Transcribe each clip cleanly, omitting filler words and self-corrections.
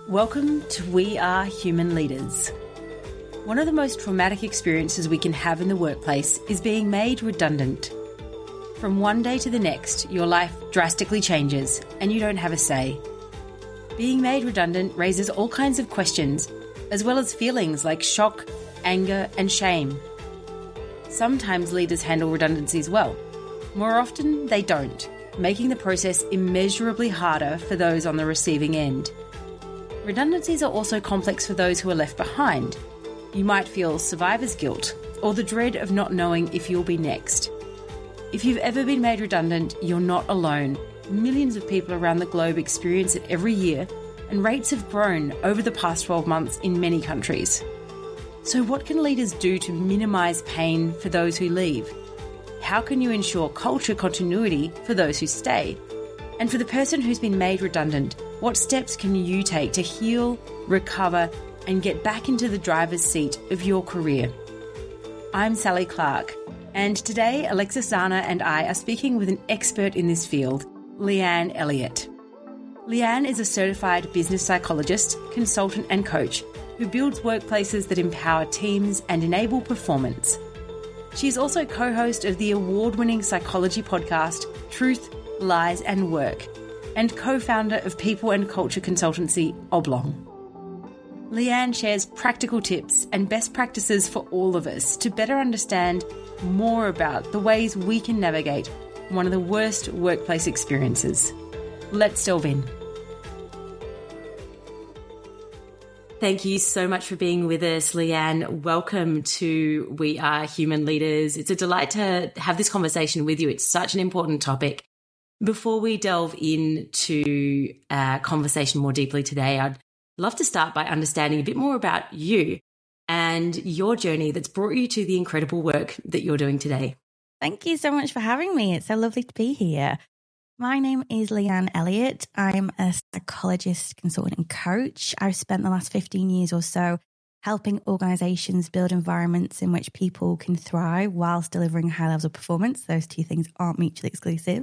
Welcome to We Are Human Leaders. One of the most traumatic experiences we can have in the workplace is being made redundant. From one day to the next, your life drastically changes and you don't have a say. Being made redundant raises all kinds of questions, as well as feelings like shock, anger, and shame. Sometimes leaders handle redundancies well. More often, they don't, making the process immeasurably harder for those on the receiving end. Redundancies are also complex for those who are left behind. You might feel survivor's guilt or the dread of not knowing if you'll be next. If you've ever been made redundant, you're not alone. Millions of people around the globe experience it every year, and rates have grown over the past 12 months in many countries. So what can leaders do to minimise pain for those who leave? How can you ensure culture continuity for those who stay? And for the person who's been made redundant, what steps can you take to heal, recover, and get back into the driver's seat of your career? I'm Sally Clark, and today Alexis Zana and I are speaking with an expert in this field, Leanne Elliott. Leanne is a certified business psychologist, consultant and coach who builds workplaces that empower teams and enable performance. She is also co-host of the award-winning psychology podcast, Truth, Lies and Work, and co-founder of people and culture consultancy, Oblong. Leanne shares practical tips and best practices for all of us to better understand more about the ways we can navigate one of the worst workplace experiences. Let's delve in. Thank you so much for being with us, Leanne. Welcome to We Are Human Leaders. It's a delight to have this conversation with you. It's such an important topic. Before we delve into our conversation more deeply today, I'd love to start by understanding a bit more about you and your journey that's brought you to the incredible work that you're doing today. Thank you so much for having me. It's so lovely to be here. My name is Leanne Elliott. I'm a psychologist, consultant and coach. I've spent the last 15 years or so helping organisations build environments in which people can thrive whilst delivering high levels of performance. Those two things aren't mutually exclusive.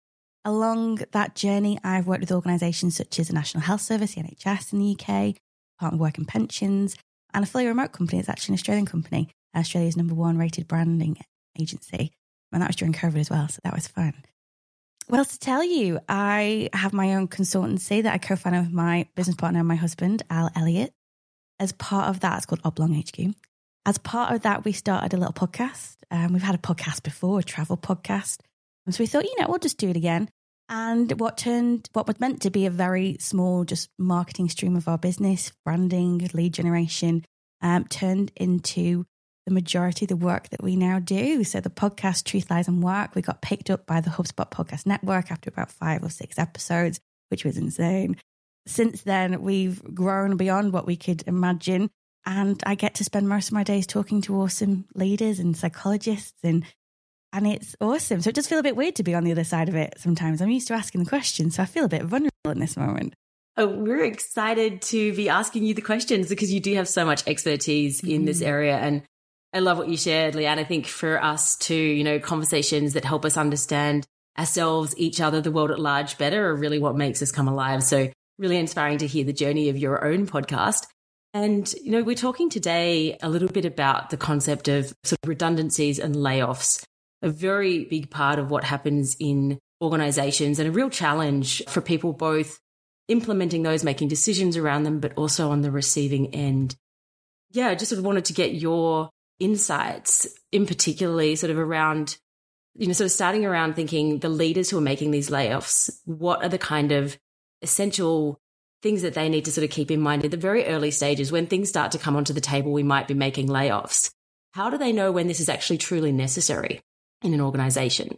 Along that journey, I've worked with organisations such as the National Health Service, the NHS in the UK, Department of Work and Pensions, and a fully remote company. It's actually an Australian company, Australia's #1 rated branding agency. And that was during COVID as well, so that was fun. Well, to tell you, I have my own consultancy that I co-founded with my business partner and my husband, Al Elliott. As part of that, it's called Oblong HQ. As part of that, we started a little podcast. We've had a podcast before, a travel podcast. And so we thought, we'll just do it again. And what was meant to be a very small, just marketing stream of our business, branding, lead generation, turned into the majority of the work that we now do. So the podcast, Truth, Lies and Work, we got picked up by the HubSpot Podcast Network after about 5 or 6 episodes, which was insane. Since then, we've grown beyond what we could imagine. And I get to spend most of my days talking to awesome leaders and psychologists and it's awesome. So it does feel a bit weird to be on the other side of it sometimes. I'm used to asking the questions, so I feel a bit vulnerable in this moment. Oh, we're excited to be asking you the questions because you do have so much expertise in this area. And I love what you shared, Leanne. I think for us to, conversations that help us understand ourselves, each other, the world at large better are really what makes us come alive. So really inspiring to hear the journey of your own podcast. And, we're talking today a little bit about the concept of sort of redundancies and layoffs. A very big part of what happens in organizations and a real challenge for people both implementing those, making decisions around them, but also on the receiving end. Yeah, I just sort of wanted to get your insights in particularly sort of around, sort of starting around thinking the leaders who are making these layoffs, what are the kind of essential things that they need to sort of keep in mind at the very early stages when things start to come onto the table, we might be making layoffs. How do they know when this is actually truly necessary in an organization?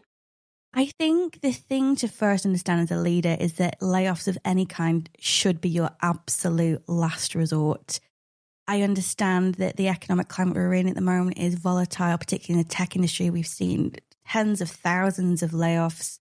I think the thing to first understand as a leader is that layoffs of any kind should be your absolute last resort. I understand that the economic climate we're in at the moment is volatile, particularly in the tech industry. We've seen tens of thousands of layoffs.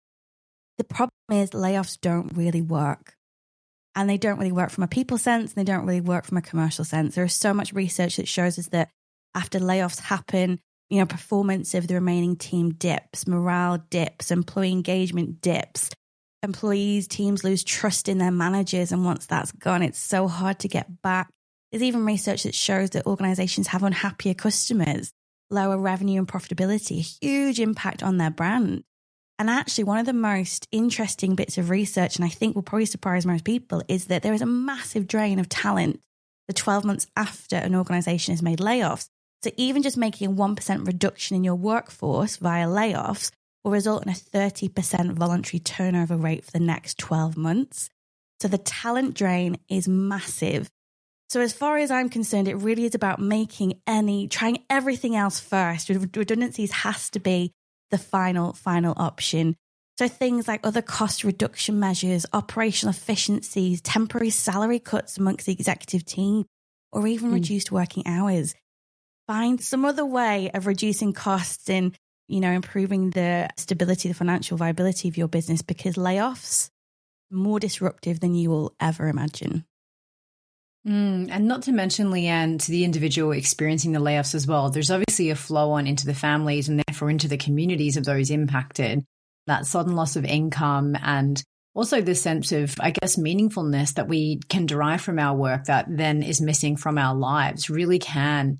The problem is layoffs don't really work. And they don't really work from a people sense, and they don't really work from a commercial sense. There is so much research that shows us that after layoffs happen, performance of the remaining team dips, morale dips, employee engagement dips. employees, teams lose trust in their managers. And once that's gone, it's so hard to get back. There's even research that shows that organizations have unhappier customers, lower revenue and profitability, a huge impact on their brand. And actually, one of the most interesting bits of research, and I think will probably surprise most people, is that there is a massive drain of talent the 12 months after an organization has made layoffs. So even just making a 1% reduction in your workforce via layoffs will result in a 30% voluntary turnover rate for the next 12 months. So the talent drain is massive. So as far as I'm concerned, it really is about trying everything else first. Redundancies has to be the final option. So things like other cost reduction measures, operational efficiencies, temporary salary cuts amongst the executive team, or even reduced working hours. Find some other way of reducing costs and, improving the stability, the financial viability of your business, because layoffs are more disruptive than you will ever imagine. And not to mention, Leanne, to the individual experiencing the layoffs as well, there's obviously a flow on into the families and therefore into the communities of those impacted. That sudden loss of income and also the sense of, I guess, meaningfulness that we can derive from our work that then is missing from our lives really can,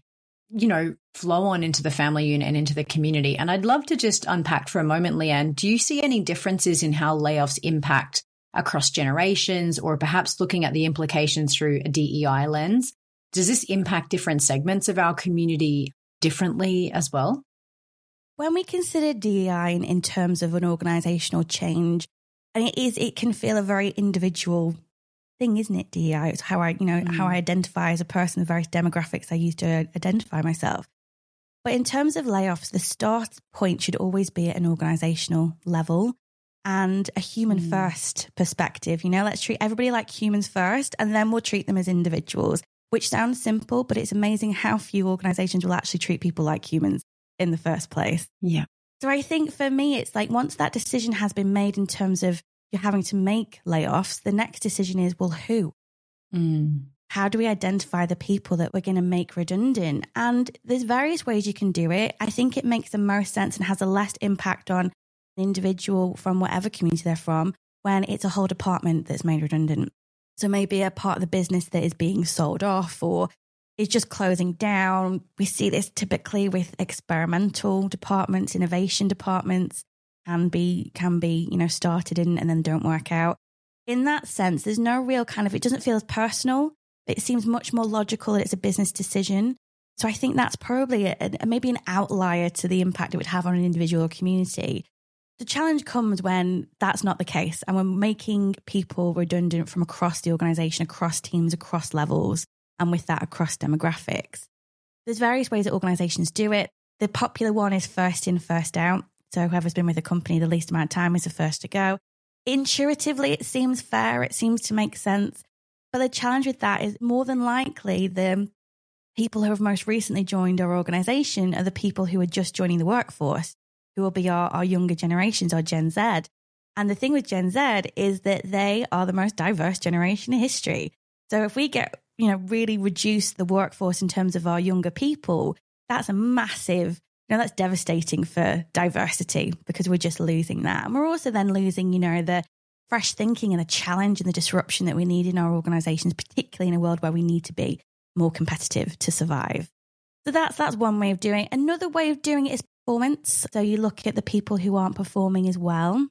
flow on into the family unit and into the community. And I'd love to just unpack for a moment, Leanne, do you see any differences in how layoffs impact across generations, or perhaps looking at the implications through a DEI lens? Does this impact different segments of our community differently as well? When we consider DEI in terms of an organizational change, and it can feel a very individual thing, isn't it? DEI, it's how I identify as a person, the various demographics I use to identify myself. But in terms of layoffs, the start point should always be at an organizational level and a human first perspective. Let's treat everybody like humans first, and then we'll treat them as individuals, which sounds simple, but it's amazing how few organizations will actually treat people like humans in the first place. Yeah. So I think for me, it's like once that decision has been made in terms of you're having to make layoffs, the next decision is, well, who? How do we identify the people that we're going to make redundant? And there's various ways you can do it. I think it makes the most sense and has the less impact on an individual from whatever community they're from when it's a whole department that's made redundant. So maybe a part of the business that is being sold off or is just closing down. We see this typically with experimental departments, innovation departments can be started in and then don't work out. In that sense, there's no real it doesn't feel as personal. It seems much more logical that it's a business decision. So I think that's probably maybe an outlier to the impact it would have on an individual or community. The challenge comes when that's not the case and we're making people redundant from across the organization, across teams, across levels, and with that across demographics. There's various ways that organizations do it. The popular one is first in, first out. So whoever's been with a company the least amount of time is the first to go. Intuitively, it seems fair. It seems to make sense. But the challenge with that is more than likely the people who have most recently joined our organization are the people who are just joining the workforce, who will be our younger generations, our Gen Z. And the thing with Gen Z is that they are the most diverse generation in history. So if we get, really reduce the workforce in terms of our younger people, that's a massive, that's devastating for diversity because we're just losing that. And we're also then losing, the fresh thinking and the challenge and the disruption that we need in our organizations, particularly in a world where we need to be more competitive to survive. So that's one way of doing it. Another way of doing it is performance. So you look at the people who aren't performing as well.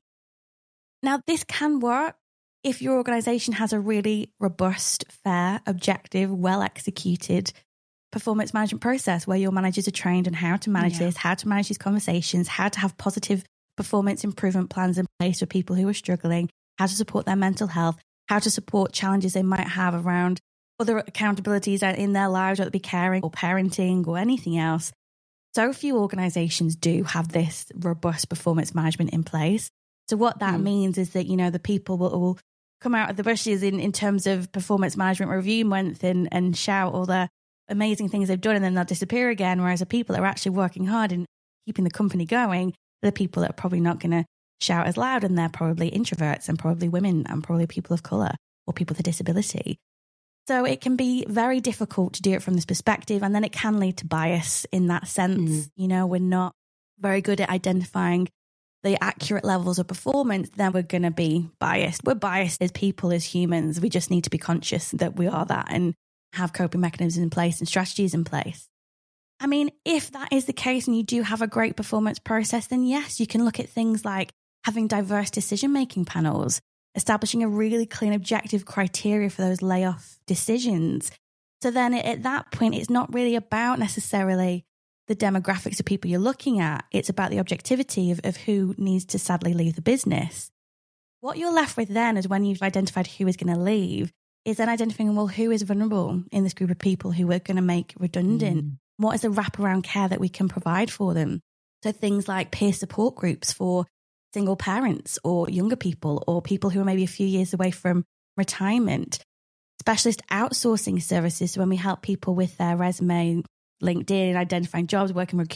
Now, this can work if your organization has a really robust, fair, objective, well-executed performance management process where your managers are trained on how to manage this, how to manage these conversations, how to have positive performance improvement plans in place for people who are struggling, how to support their mental health, how to support challenges they might have around other accountabilities in their lives, whether it be caring or parenting or anything else. So few organizations do have this robust performance management in place. So what that means is that, the people will come out of the bushes in terms of performance management review month and shout all the amazing things they've done, and then they'll disappear again. Whereas the people that are actually working hard and keeping the company going, the people that are probably not going to shout as loud, and they're probably introverts and probably women and probably people of color or people with a disability. So it can be very difficult to do it from this perspective. And then it can lead to bias in that sense. We're not very good at identifying the accurate levels of performance, then we're going to be biased. We're biased as people, as humans. We just need to be conscious that we are that and have coping mechanisms in place and strategies in place. I mean, if that is the case and you do have a great performance process, then yes, you can look at things like having diverse decision-making panels, establishing a really clean objective criteria for those layoff decisions. So then at that point, it's not really about necessarily the demographics of people you're looking at. It's about the objectivity of who needs to sadly leave the business. What you're left with then is when you've identified who is going to leave, is then identifying, well, who is vulnerable in this group of people who we're going to make redundant? What is the wraparound care that we can provide for them? So things like peer support groups for single parents or younger people or people who are maybe a few years away from retirement. Specialist outsourcing services, so when we help people with their resume, LinkedIn, identifying jobs, working with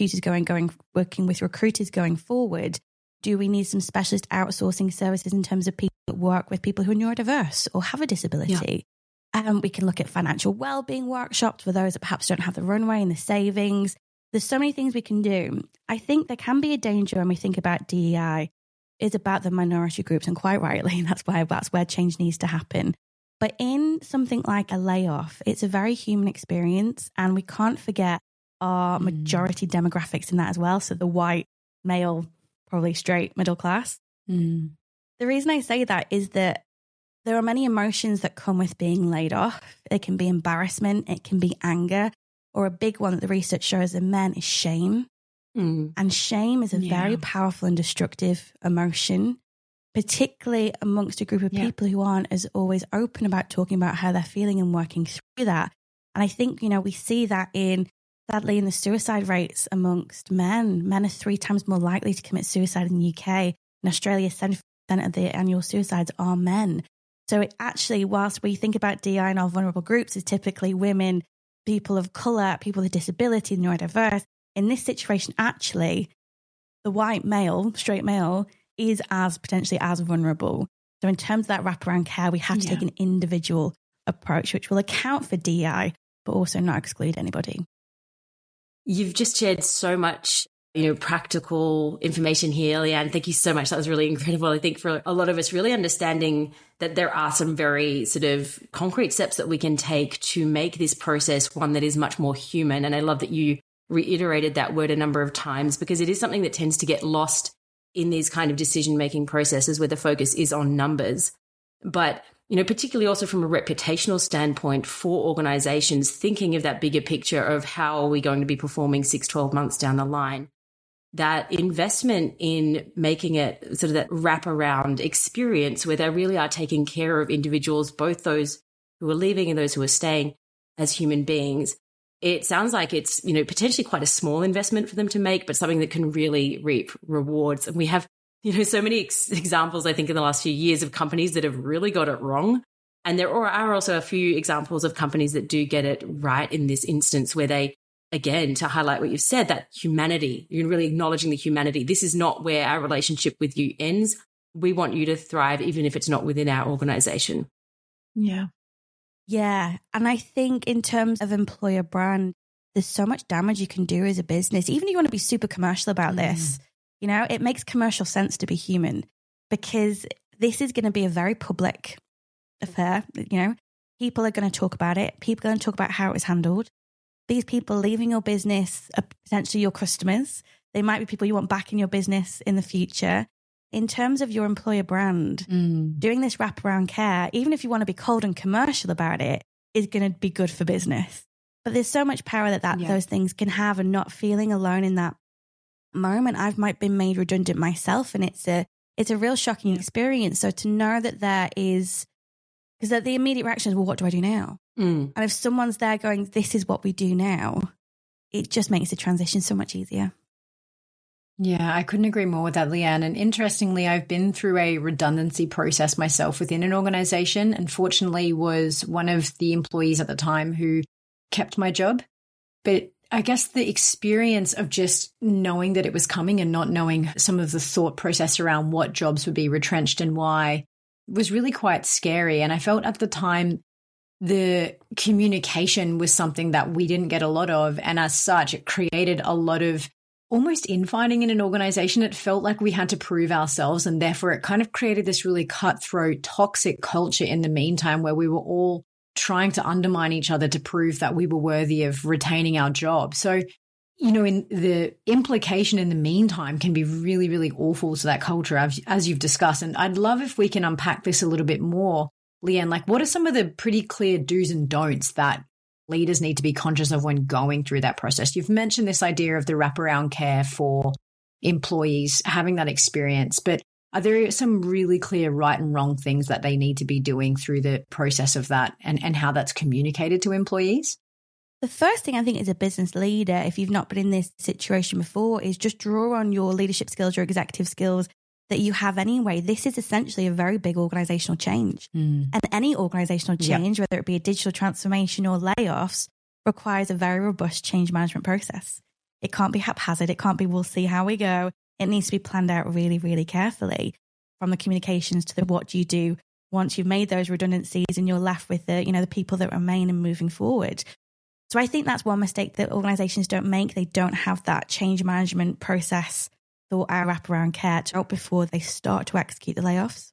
recruiters going forward, do we need some specialist outsourcing services in terms of people that work with people who are neurodiverse or have a disability? Yeah. We can look at financial well-being workshops for those that perhaps don't have the runway and the savings. There's so many things we can do. I think there can be a danger when we think about DEI is about the minority groups, and quite rightly, that's where change needs to happen. But in something like a layoff, it's a very human experience, and we can't forget our majority demographics in that as well. So the white, male, probably straight, middle class. The reason I say that is that there are many emotions that come with being laid off. It can be embarrassment, it can be anger, or a big one that the research shows in men is shame. And shame is a very powerful and destructive emotion, particularly amongst a group of people who aren't as always open about talking about how they're feeling and working through that. And I think, we see that sadly in the suicide rates amongst men. Men are 3 times more likely to commit suicide in the UK. In Australia, 70% of the annual suicides are men. So it actually, whilst we think about DI in our vulnerable groups, is typically women, people of colour, people with disability, neurodiverse. In this situation, actually, the white male, straight male, is potentially as vulnerable. So in terms of that wraparound care, we have to take an individual approach, which will account for DEI, but also not exclude anybody. You've just shared so much, practical information here, Leanne. Thank you so much. That was really incredible. I think for a lot of us, really understanding that there are some very sort of concrete steps that we can take to make this process one that is much more human. And I love that you reiterated that word a number of times, because it is something that tends to get lost in these kind of decision-making processes where the focus is on numbers. But, particularly also from a reputational standpoint for organizations, thinking of that bigger picture of how are we going to be performing 6, 12 months down the line, that investment in making it sort of that wraparound experience where they really are taking care of individuals, both those who are leaving and those who are staying as human beings. It sounds like it's, potentially quite a small investment for them to make, but something that can really reap rewards. And we have, so many examples, I think, in the last few years of companies that have really got it wrong. And there are also a few examples of companies that do get it right in this instance where they, again, to highlight what you've said, that humanity, you're really acknowledging the humanity. This is not where our relationship with you ends. We want you to thrive, even if it's not within our organization. Yeah. Yeah. And I think in terms of employer brand, there's so much damage you can do as a business. Even if you want to be super commercial about this, it makes commercial sense to be human, because this is going to be a very public affair. People are going to talk about it. People are going to talk about how it was handled. These people leaving your business are potentially your customers. They might be people you want back in your business in the future. In terms of your employer brand, doing this wraparound care, even if you want to be cold and commercial about it, is going to be good for business. But there's so much power that those things can have, and not feeling alone in that moment. I've been made redundant myself, and it's a real shocking experience. So to know that there is, because the immediate reaction is, well, what do I do now? And if someone's there going, this is what we do now, it just makes the transition so much easier. Yeah, I couldn't agree more with that, Leanne. And interestingly, I've been through a redundancy process myself within an organization, and fortunately was one of the employees at the time who kept my job. But I guess the experience of just knowing that it was coming and not knowing some of the thought process around what jobs would be retrenched and why was really quite scary. And I felt at the time the communication was something that we didn't get a lot of. And as such, it created a lot of almost infighting in an organization. It felt like we had to prove ourselves, and therefore it kind of created this really cutthroat, toxic culture in the meantime, where we were all trying to undermine each other to prove that we were worthy of retaining our job. So, you know, in the implication in the meantime can be really, really awful to that culture, as you've discussed. And I'd love if we can unpack this a little bit more, Leanne. Like, what are some of the pretty clear do's and don'ts that leaders need to be conscious of when going through that process? You've mentioned this idea of the wraparound care for employees, having that experience, but are there some really clear right and wrong things that they need to be doing through the process of that, and how that's communicated to employees? The first thing I think as a business leader, if you've not been in this situation before, is just draw on your leadership skills, your executive skills that you have anyway. This is essentially a very big organizational change. And any organizational change, whether it be a digital transformation or layoffs, requires a very robust change management process. It can't be haphazard. It can't be, we'll see how we go. It needs to be planned out really, really carefully, from the communications to the what do you do once you've made those redundancies and you're left with the, you know, the people that remain and moving forward. So I think that's one mistake that organizations don't make. They don't have that change management process thought out, wraparound care out before they start to execute the layoffs.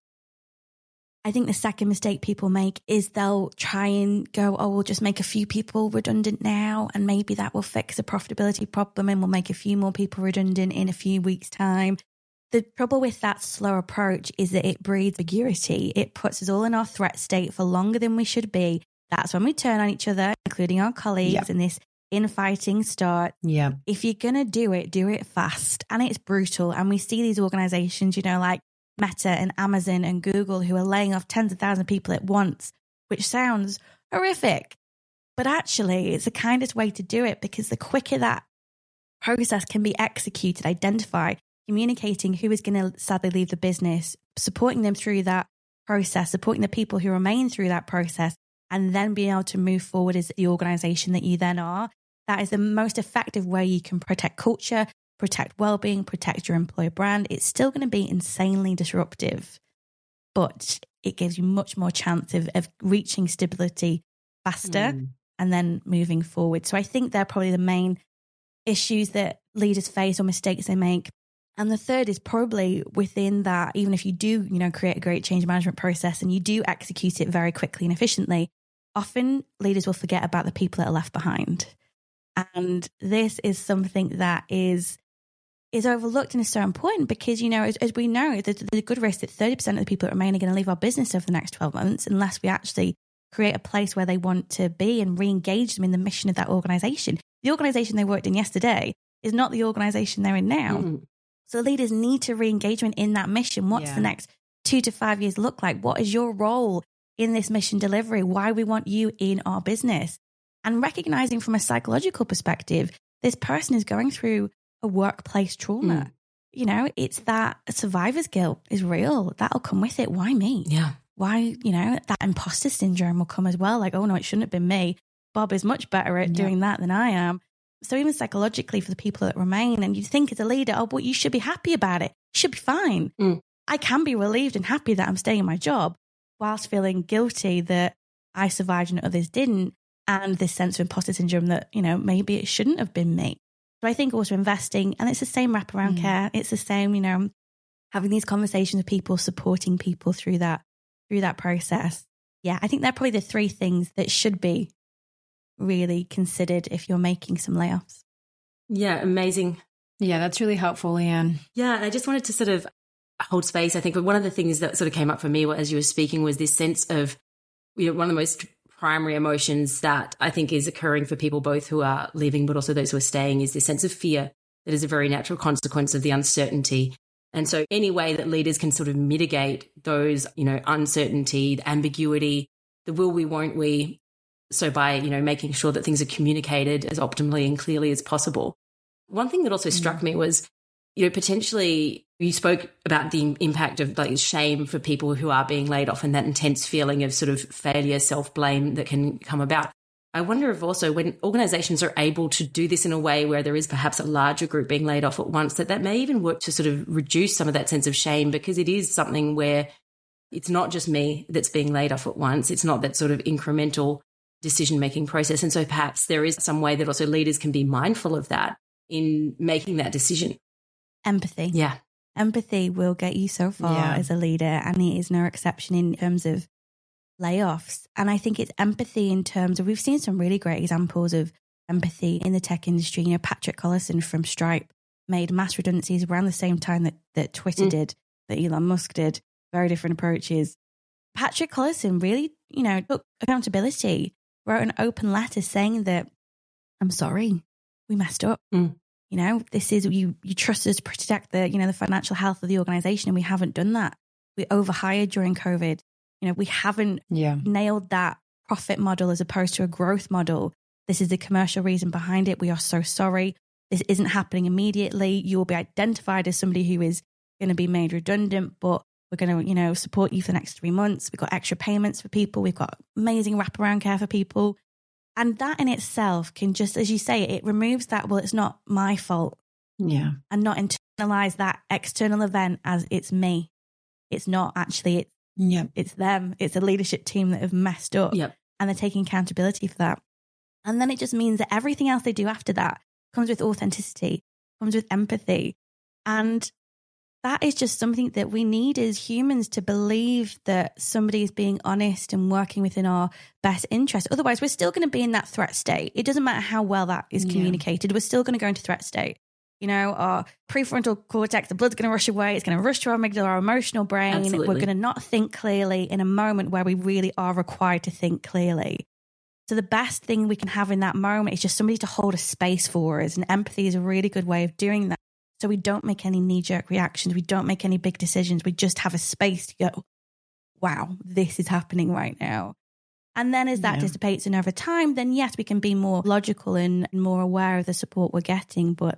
I think the second mistake people make is they'll try and go, oh, we'll just make a few people redundant now, and maybe that will fix the profitability problem, and we'll make a few more people redundant in a few weeks' time. The trouble with that slow approach is that it breeds ambiguity. It puts us all in our threat state for longer than we should be. That's when we turn on each other, including our colleagues, and this infighting start. If you're going to do it fast. And it's brutal. And we see these organizations, you know, like Meta and Amazon and Google, who are laying off tens of thousands of people at once, which sounds horrific. But actually, it's the kindest way to do it, because the quicker that process can be executed, identified, communicating who is going to sadly leave the business, supporting them through that process, supporting the people who remain through that process, and then being able to move forward as the organization that you then are. That is the most effective way you can protect culture, protect well-being, protect your employer brand. It's still going to be insanely disruptive, but it gives you much more chance of reaching stability faster and then moving forward. So I think they're probably the main issues that leaders face or mistakes they make. And the third is probably within that, even if you do, you know, create a great change management process and you do execute it very quickly and efficiently, often leaders will forget about the people that are left behind. And this is something that is overlooked and is so important, because, you know, as we know, there's a good risk that 30% of the people that remain are going to leave our business over the next 12 months unless we actually create a place where they want to be and re-engage them in the mission of that organization. The organization they worked in yesterday is not the organization they're in now. So leaders need to re-engagement in that mission. What's the next 2 to 5 years look like? What is your role in this mission delivery? Why we want you in our business? And recognizing from a psychological perspective, this person is going through a workplace trauma. You know, it's that survivor's guilt is real. That'll come with it. Why me? Why, you know, that imposter syndrome will come as well. Like, oh no, it shouldn't have been me. Bob is much better at doing that than I am. So even psychologically for the people that remain, and you think as a leader, oh, but you should be happy about it. You should be fine. I can be relieved and happy that I'm staying in my job whilst feeling guilty that I survived and others didn't. And this sense of imposter syndrome that, you know, maybe it shouldn't have been me. So I think also investing, and it's the same wraparound care. It's the same, you know, having these conversations with people, supporting people through that process. Yeah, I think they're probably the three things that should be really considered if you're making some layoffs. Yeah, amazing. Yeah, that's really helpful, Leanne. Yeah, and I just wanted to sort of hold space. I think one of the things that sort of came up for me as you were speaking was this sense of, you know, one of the most primary emotions that I think is occurring for people both who are leaving but also those who are staying is this sense of fear that is a very natural consequence of the uncertainty. And so any way that leaders can sort of mitigate those, you know, uncertainty, the ambiguity, the will we, won't we, so by, you know, making sure that things are communicated as optimally and clearly as possible. One thing that also struck me was, you know, potentially you spoke about the impact of like shame for people who are being laid off and that intense feeling of sort of failure, self-blame that can come about. I wonder if also when organizations are able to do this in a way where there is perhaps a larger group being laid off at once, that may even work to sort of reduce some of that sense of shame, because it is something where it's not just me that's being laid off at once. It's not that sort of incremental decision-making process. And so perhaps there is some way that also leaders can be mindful of that in making that decision? Empathy. Yeah. Empathy will get you so far as a leader, and it is no exception in terms of layoffs. And I think it's empathy in terms of, we've seen some really great examples of empathy in the tech industry. You know, Patrick Collison from Stripe made mass redundancies around the same time that Twitter did, that Elon Musk did. Very different approaches. Patrick Collison really, you know, took accountability, wrote an open letter saying that, I'm sorry, we messed up. You know, this is, you trust us to protect the, you know, the financial health of the organization, and we haven't done that. We overhired during COVID. You know, we haven't nailed that profit model as opposed to a growth model. This is the commercial reason behind it. We are so sorry. This isn't happening immediately. You will be identified as somebody who is going to be made redundant, but we're going to, you know, support you for the next 3 months. We've got extra payments for people. We've got amazing wraparound care for people. And that in itself can just, as you say, it removes that, well, it's not my fault. Yeah. And not internalize that external event as it's me. It's not actually, it's them. It's a leadership team that have messed up. Yep. And they're taking accountability for that. And then it just means that everything else they do after that comes with authenticity, comes with empathy. And that is just something that we need as humans, to believe that somebody is being honest and working within our best interest. Otherwise, we're still going to be in that threat state. It doesn't matter how well that is communicated. We're still going to go into threat state. You know, our prefrontal cortex, the blood's going to rush away. It's going to rush to our amygdala, our emotional brain. Absolutely. We're going to not think clearly in a moment where we really are required to think clearly. So the best thing we can have in that moment is just somebody to hold a space for us. And empathy is a really good way of doing that. So we don't make any knee-jerk reactions. We don't make any big decisions. We just have a space to go, wow, this is happening right now. And then as that dissipates and over time, then yes, we can be more logical and more aware of the support we're getting. But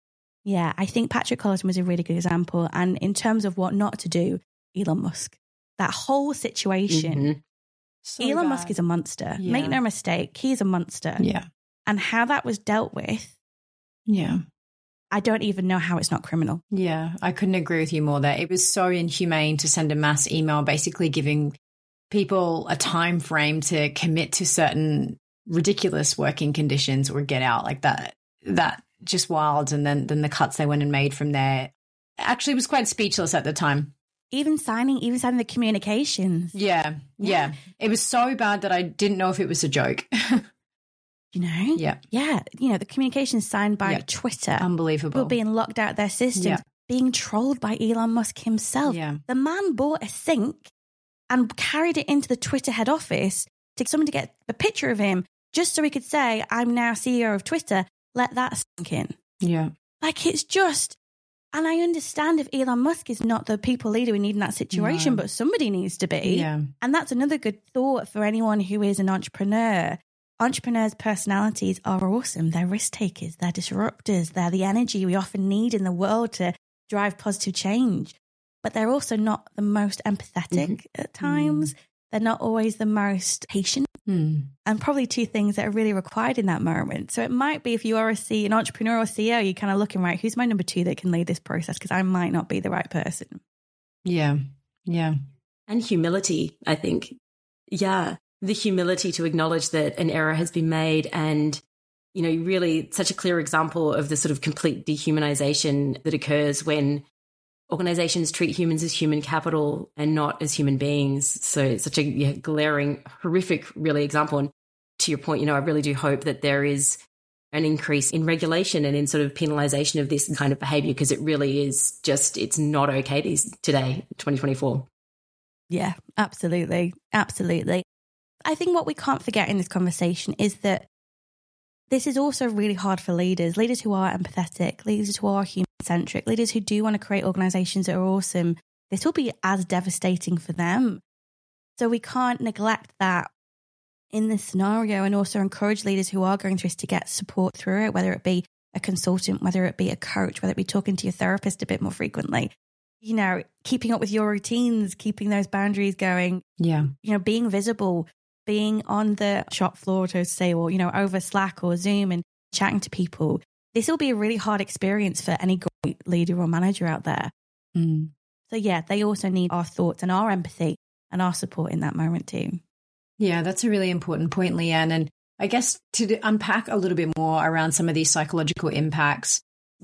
I think Patrick Collison was a really good example. And in terms of what not to do, Elon Musk, that whole situation, Elon Musk is a monster. Yeah. Make no mistake, he's a monster. Yeah. And how that was dealt with. Yeah. I don't even know how it's not criminal. Yeah, I couldn't agree with you more there. It was so inhumane to send a mass email basically giving people a time frame to commit to certain ridiculous working conditions or get out like that. That just wild. And then the cuts they went and made from there actually was quite speechless at the time. Even signing the communications. Yeah. It was so bad that I didn't know if it was a joke. You know? Yeah. Yeah. You know, the communications signed by Twitter. Unbelievable. People being locked out of their systems, being trolled by Elon Musk himself. Yeah. The man bought a sink and carried it into the Twitter head office to someone to get a picture of him just so he could say, I'm now CEO of Twitter. Let that sink in. Yeah. Like, it's just, and I understand if Elon Musk is not the people leader we need in that situation, but somebody needs to be. Yeah. And that's another good thought for anyone who is an entrepreneur. Entrepreneurs' personalities are awesome. They're risk takers. They're disruptors. They're the energy we often need in the world to drive positive change. But they're also not the most empathetic at times. They're not always the most patient. And probably two things that are really required in that moment. So it might be, if you are an entrepreneur or CEO, you're kind of looking, right, who's my number two that can lead this process? Because I might not be the right person. Yeah. Yeah. And humility, I think. Yeah. The humility to acknowledge that an error has been made, and, you know, really such a clear example of the sort of complete dehumanization that occurs when organizations treat humans as human capital and not as human beings. So it's such a glaring, horrific, really example. And to your point, you know, I really do hope that there is an increase in regulation and in sort of penalization of this kind of behavior, because it really is just, it's not okay today, 2024. Yeah, absolutely. Absolutely. I think what we can't forget in this conversation is that this is also really hard for leaders who are empathetic, leaders who are human-centric, leaders who do want to create organizations that are awesome. This will be as devastating for them. So we can't neglect that in this scenario, and also encourage leaders who are going through this to get support through it, whether it be a consultant, whether it be a coach, whether it be talking to your therapist a bit more frequently. You know, keeping up with your routines, keeping those boundaries going. Yeah. You know, being visible, being on the shop floor, to say, or, you know, over Slack or Zoom and chatting to people. This will be a really hard experience for any great leader or manager out there. So yeah, they also need our thoughts and our empathy and our support in that moment too. Yeah, that's a really important point, Leanne. And I guess to unpack a little bit more around some of these psychological impacts,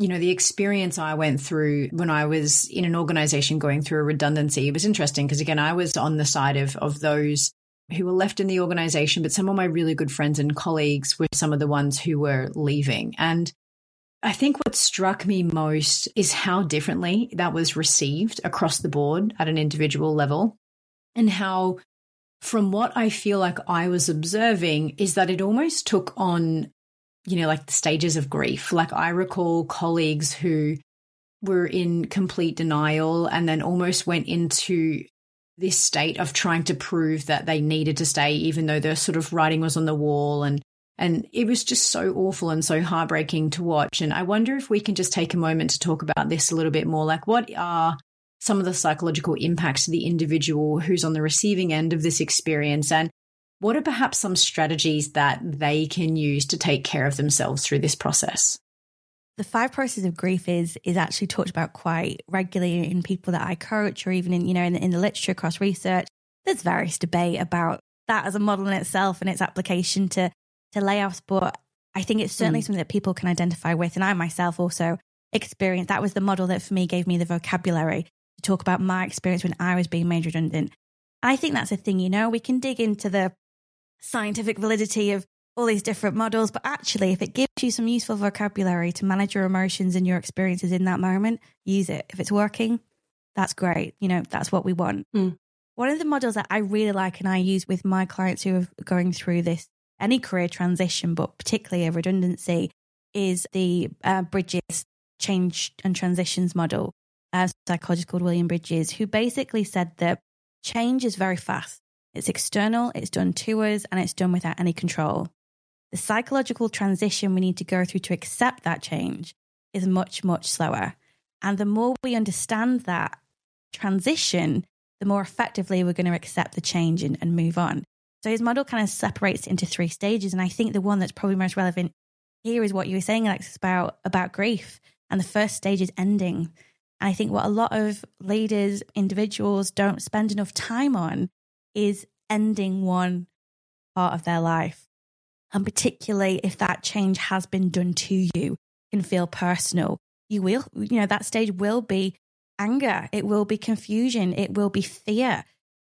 the experience I went through when I was in an organization going through a redundancy, it was interesting because, again, I was on the side of those who were left in the organization, but some of my really good friends and colleagues were some of the ones who were leaving. And I think what struck me most is how differently that was received across the board at an individual level, and how, from what I feel like I was observing, is that it almost took on, like the stages of grief. Like I recall colleagues who were in complete denial and then almost went into this state of trying to prove that they needed to stay, even though the sort of writing was on the wall. And it was just so awful and so heartbreaking to watch. And I wonder if we can just take a moment to talk about this a little bit more. Like, what are some of the psychological impacts to the individual who's on the receiving end of this experience? And what are perhaps some strategies that they can use to take care of themselves through this process? The 5 processes of grief is actually talked about quite regularly in people that I coach, or even in the literature across research. There's various debate about that as a model in itself and its application to layoffs, but I think it's certainly something that people can identify with. And I myself also experienced, that was the model that for me gave me the vocabulary to talk about my experience when I was being made redundant. I think that's a thing, we can dig into the scientific validity of all these different models, but actually if it gives you some useful vocabulary to manage your emotions and your experiences in that moment, use it. If it's working, that's great. That's what we want. One of the models that I really like and I use with my clients who are going through this, any career transition, but particularly a redundancy, is the Bridges change and transitions model. A psychologist called William Bridges, who basically said that change is very fast. It's external, it's done to us, and it's done without any control. The psychological transition we need to go through to accept that change is much, much slower. And the more we understand that transition, the more effectively we're going to accept the change and move on. So his model kind of separates it into 3 stages. And I think the one that's probably most relevant here is what you were saying, Alex, about grief. And the first stage is ending. And I think what a lot of leaders, individuals don't spend enough time on is ending one part of their life. And particularly if that change has been done to you, can feel personal. You will, that stage will be anger. It will be confusion. It will be fear.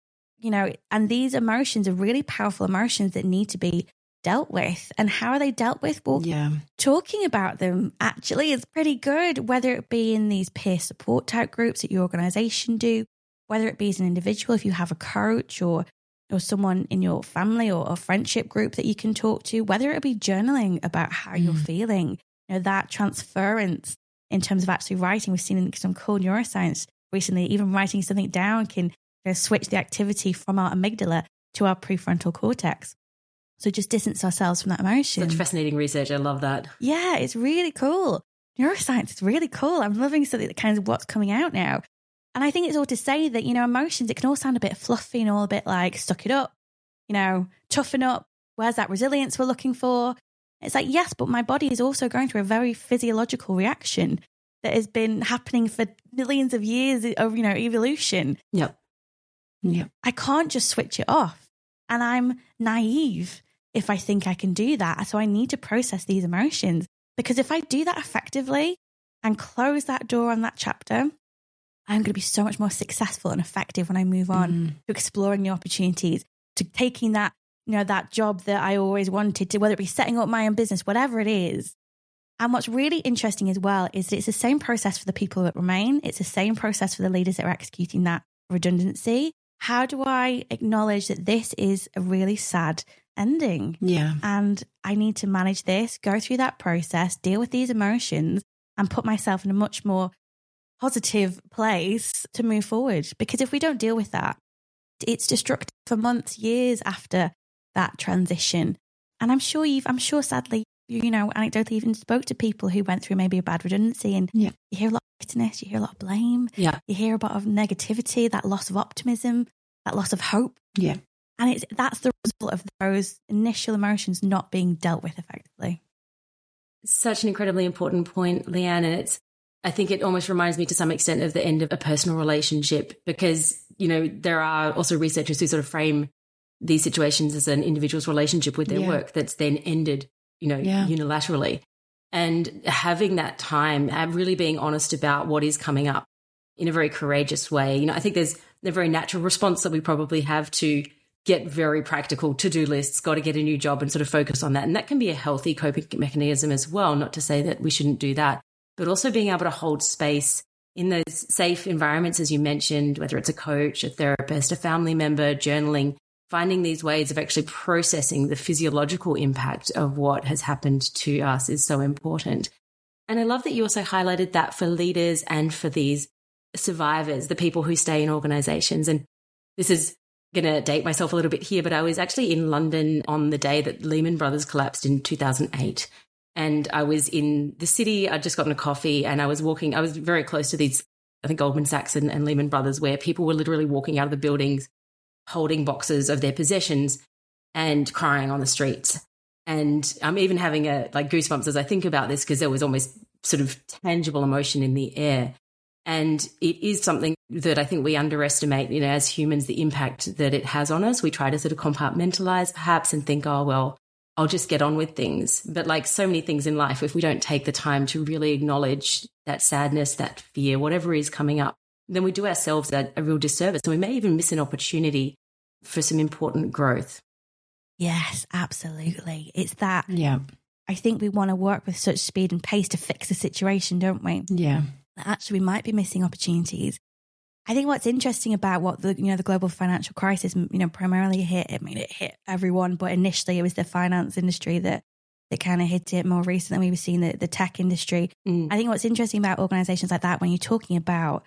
And these emotions are really powerful emotions that need to be dealt with. And how are they dealt with? Well, talking about them actually is pretty good, whether it be in these peer support type groups that your organization do, whether it be as an individual, if you have a coach or someone in your family or a friendship group that you can talk to, whether it be journaling about how you're feeling, that transference in terms of actually writing. We've seen in some cool neuroscience recently, even writing something down can switch the activity from our amygdala to our prefrontal cortex. So just distance ourselves from that emotion. Such fascinating research. I love that. Yeah, it's really cool. Neuroscience is really cool. I'm loving some of the kinds of what's coming out now. And I think it's all to say that, emotions, it can all sound a bit fluffy and all a bit like suck it up, toughen up. Where's that resilience we're looking for? It's like, yes, but my body is also going through a very physiological reaction that has been happening for millions of years of, evolution. Yep. I can't just switch it off. And I'm naive if I think I can do that. So I need to process these emotions, because if I do that effectively and close that door on that chapter, I'm going to be so much more successful and effective when I move on to exploring the opportunities, to taking that, that job that I always wanted to, whether it be setting up my own business, whatever it is. And what's really interesting as well is that it's the same process for the people that remain. It's the same process for the leaders that are executing that redundancy. How do I acknowledge that this is a really sad ending? Yeah. And I need to manage this, go through that process, deal with these emotions, and put myself in a much more positive place to move forward. Because if we don't deal with that, it's destructive for months, years after that transition. And I'm sure sadly, anecdotally even spoke to people who went through maybe a bad redundancy, and you hear a lot of bitterness, you hear a lot of blame, you hear a lot of negativity, that loss of optimism, that loss of hope. Yeah. And that's the result of those initial emotions not being dealt with effectively. Such an incredibly important point, Leanne. And I think it almost reminds me to some extent of the end of a personal relationship, because, there are also researchers who sort of frame these situations as an individual's relationship with their work that's then ended, unilaterally. and having that time and really being honest about what is coming up in a very courageous way. You know, I think there's the very natural response that we probably have to get very practical to-do lists, got to get a new job and sort of focus on that. And that can be a healthy coping mechanism as well, not to say that we shouldn't do that, but also being able to hold space in those safe environments, as you mentioned, whether it's a coach, a therapist, a family member, journaling, finding these ways of actually processing the physiological impact of what has happened to us is so important. And I love that you also highlighted that for leaders and for these survivors, the people who stay in organizations. And this is going to date myself a little bit here, but I was actually in London on the day that Lehman Brothers collapsed in 2008. And I was in the city, I'd just gotten a coffee and I was walking, I was very close to these, I think Goldman Sachs and Lehman Brothers, where people were literally walking out of the buildings, holding boxes of their possessions and crying on the streets. And I'm even having goosebumps as I think about this, because there was almost sort of tangible emotion in the air. And it is something that I think we underestimate, you know, as humans, the impact that it has on us. We try to sort of compartmentalize perhaps and think, oh, well, I'll just get on with things. But like so many things in life, if we don't take the time to really acknowledge that sadness, that fear, whatever is coming up, then we do ourselves a real disservice. And we may even miss an opportunity for some important growth. Yes, absolutely. It's that. Yeah. I think we want to work with such speed and pace to fix the situation, don't we? Yeah. Actually, we might be missing opportunities. I think what's interesting about what the global financial crisis, primarily hit, it hit everyone, but initially it was the finance industry that kind of hit it. More recently, we were seeing the tech industry. I think what's interesting about organizations like that, when you're talking about,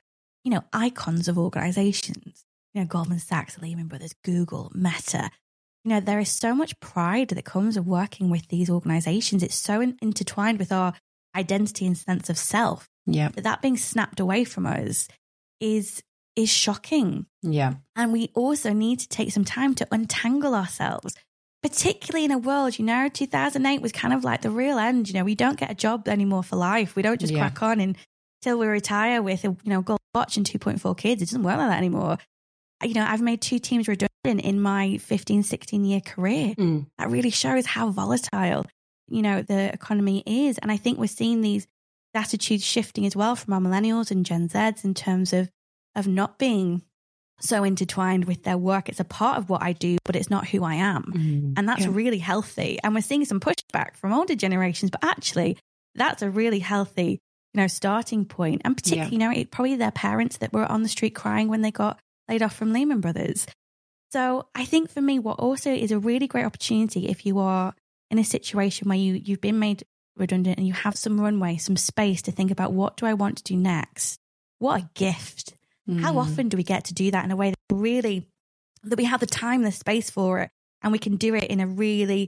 icons of organizations, Goldman Sachs, Lehman Brothers, Google, Meta, there is so much pride that comes of working with these organizations. It's so intertwined with our identity and sense of self. Yeah. That being snapped away from us is shocking. Yeah. And we also need to take some time to untangle ourselves, particularly in a world, 2008 was kind of like the real end. We don't get a job anymore for life. We don't just crack on until we retire with a gold watch and 2.4 kids. It doesn't work like that anymore. I've made 2 teams redundant in my 15, 16-year career. That really shows how volatile, the economy is. And I think we're seeing these attitudes shifting as well from our millennials and Gen Zs in terms of not being so intertwined with their work. It's a part of what I do, but it's not who I am. And that's really healthy. And we're seeing some pushback from older generations, but actually that's a really healthy, starting point. And particularly, probably their parents that were on the street crying when they got laid off from Lehman Brothers. So I think for me, what also is a really great opportunity if you are in a situation where you've been made redundant and you have some runway, some space to think about, what do I want to do next? What a gift. How often do we get to do that in a way that we have the time and the space for it, and we can do it in a really,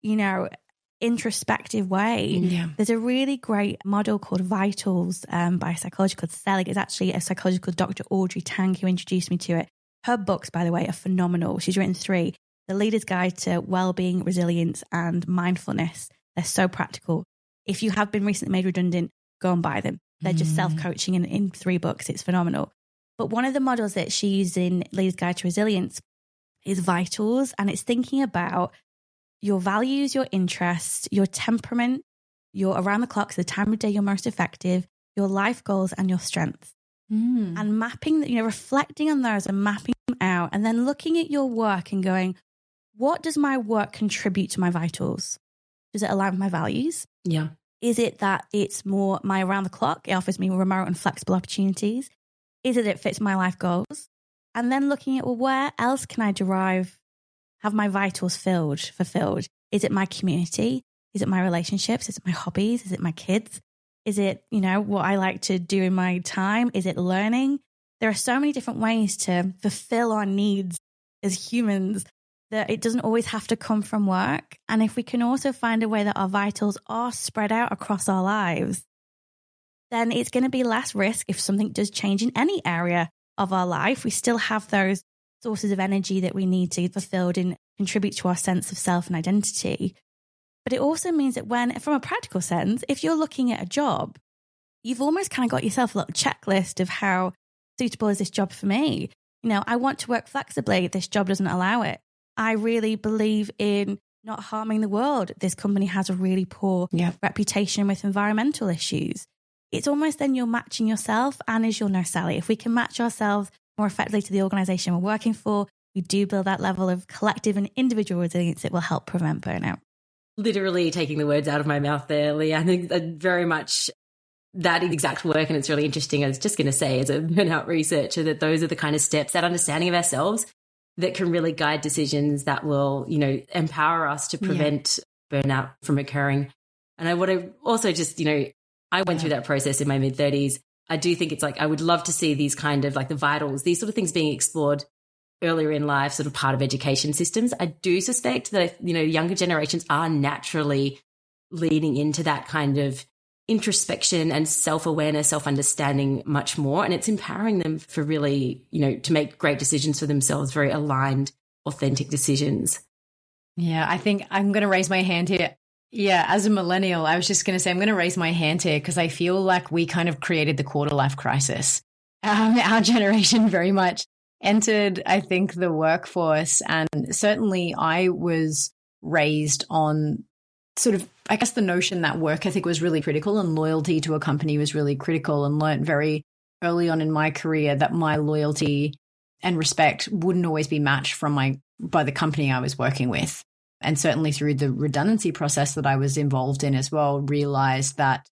introspective way? Yeah. There's a really great model called Vitals by a psychologist called Selig. It's actually a psychologist called Dr. Audrey Tang who introduced me to it. Her books, by the way, are phenomenal. She's written 3. The Leader's Guide to Wellbeing, Resilience and Mindfulness. They're so practical. If you have been recently made redundant, go and buy them. They're just self-coaching in 3 books. It's phenomenal. But one of the models that she used in Leader's Guide to Resilience is Vitals. And it's thinking about your values, your interests, your temperament, your around the clock, so the time of day you're most effective, your life goals and your strengths. And mapping, reflecting on those and mapping them out, and then looking at your work and going, what does my work contribute to my vitals? Does it align with my values? Yeah. Is it that it's more my around the clock? It offers me remote and flexible opportunities. Is it fits my life goals? And then looking at, well, where else can I have my vitals fulfilled? Is it my community? Is it my relationships? Is it my hobbies? Is it my kids? Is it, what I like to do in my time? Is it learning? There are so many different ways to fulfill our needs as humans that it doesn't always have to come from work. And if we can also find a way that our vitals are spread out across our lives, then it's going to be less risk if something does change in any area of our life. We still have those sources of energy that we need to get fulfilled and contribute to our sense of self and identity. But it also means that from a practical sense, if you're looking at a job, you've almost kind of got yourself a little checklist of how suitable is this job for me. I want to work flexibly. This job doesn't allow it. I really believe in not harming the world. This company has a really poor reputation with environmental issues. It's almost then you're matching yourself. And as you'll know, Sally, if we can match ourselves more effectively to the organisation we're working for, we do build that level of collective and individual resilience. It will help prevent burnout. Literally taking the words out of my mouth there, Leigh. I think very much that exact work. And it's really interesting. I was just going to say, as a burnout researcher, that those are the kind of steps, that understanding of ourselves that can really guide decisions that will, empower us to prevent burnout from occurring. And I want to also just, I went through that process in my mid-30s. I do think it's like, I would love to see these kind of like the vitals, these sort of things being explored earlier in life, sort of part of education systems. I do suspect that, younger generations are naturally leading into that kind of introspection and self-awareness, self-understanding much more. And it's empowering them for really, to make great decisions for themselves, very aligned, authentic decisions. Yeah, I think I'm going to raise my hand here. Yeah, as a millennial, I was just going to say, I'm going to raise my hand here because I feel like we kind of created the quarter life crisis. Our generation very much entered, I think, the workforce. And certainly I was raised on sort of, I guess, the notion that work ethic was really critical and loyalty to a company was really critical, and learned very early on in my career that my loyalty and respect wouldn't always be matched by the company I was working with. And certainly through the redundancy process that I was involved in as well, realized that,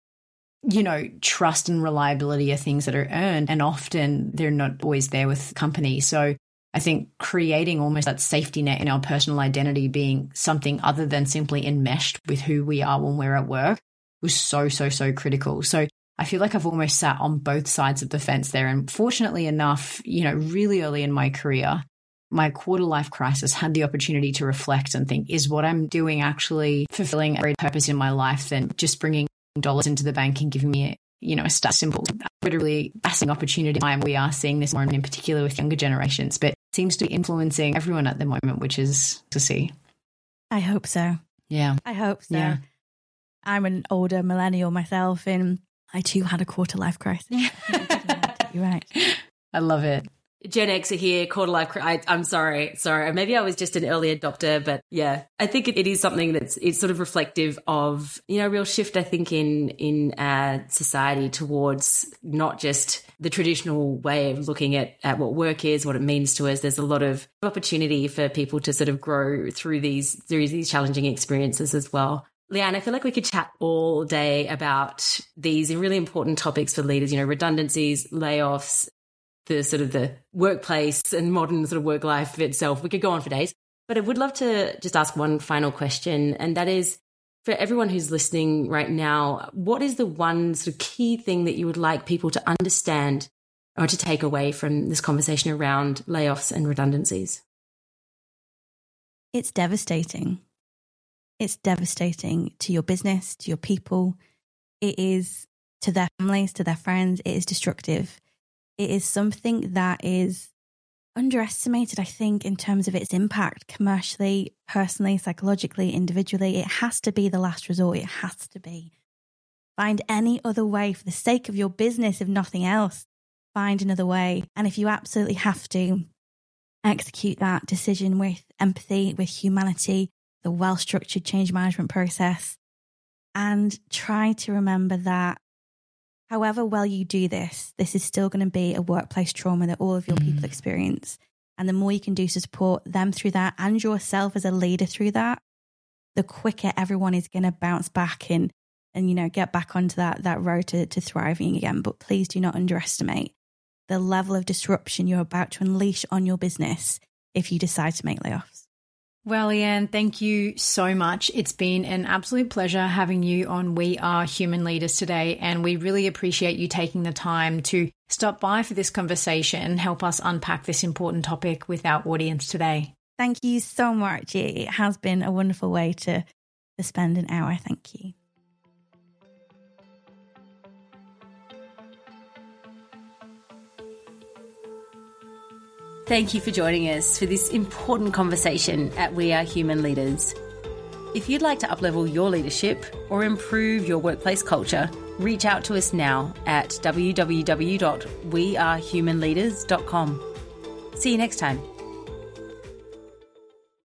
trust and reliability are things that are earned, and often they're not always there with companies. So I think creating almost that safety net in our personal identity being something other than simply enmeshed with who we are when we're at work was so, so, so critical. So I feel like I've almost sat on both sides of the fence there. And fortunately enough, really early in my career, my quarter life crisis had the opportunity to reflect and think, is what I'm doing actually fulfilling a great purpose in my life than just bringing dollars into the bank and giving me a status symbol? Literally passing opportunity time. We are seeing this more in particular with younger generations, but it seems to be influencing everyone at the moment, which is to see. I hope so. Yeah. I hope so. Yeah. I'm an older millennial myself, and I too had a quarter life crisis. You're right. I love it. Gen Xer here, quarter life. I'm sorry. Maybe I was just an early adopter, but yeah, I think it is something it's sort of reflective of, a real shift, I think, in our society towards not just the traditional way of looking at what work is, what it means to us. There's a lot of opportunity for people to sort of grow through these challenging experiences as well. Leanne, I feel like we could chat all day about these really important topics for leaders, redundancies, layoffs, the sort of the workplace and modern sort of work life itself. We could go on for days, but I would love to just ask one final question. And that is, for everyone who's listening right now, what is the one sort of key thing that you would like people to understand or to take away from this conversation around layoffs and redundancies? It's devastating. It's devastating to your business, to your people. It is to their families, to their friends. It is destructive. It is something that is underestimated, I think, in terms of its impact commercially, personally, psychologically, individually. It has to be the last resort. It has to be. Find any other way for the sake of your business, if nothing else. Find another way. And if you absolutely have to, execute that decision with empathy, with humanity, the well-structured change management process, and try to remember that however well you do this is still going to be a workplace trauma that all of your people experience. And the more you can do to support them through that and yourself as a leader through that, the quicker everyone is going to bounce back and get back onto that road to thriving again. But please do not underestimate the level of disruption you're about to unleash on your business if you decide to make layoffs. Well, Leanne, thank you so much. It's been an absolute pleasure having you on We Are Human Leaders today, and we really appreciate you taking the time to stop by for this conversation and help us unpack this important topic with our audience today. Thank you so much. It has been a wonderful way to spend an hour. Thank you. Thank you for joining us for this important conversation at We Are Human Leaders. If you'd like to uplevel your leadership or improve your workplace culture, reach out to us now at www.wearehumanleaders.com. See you next time.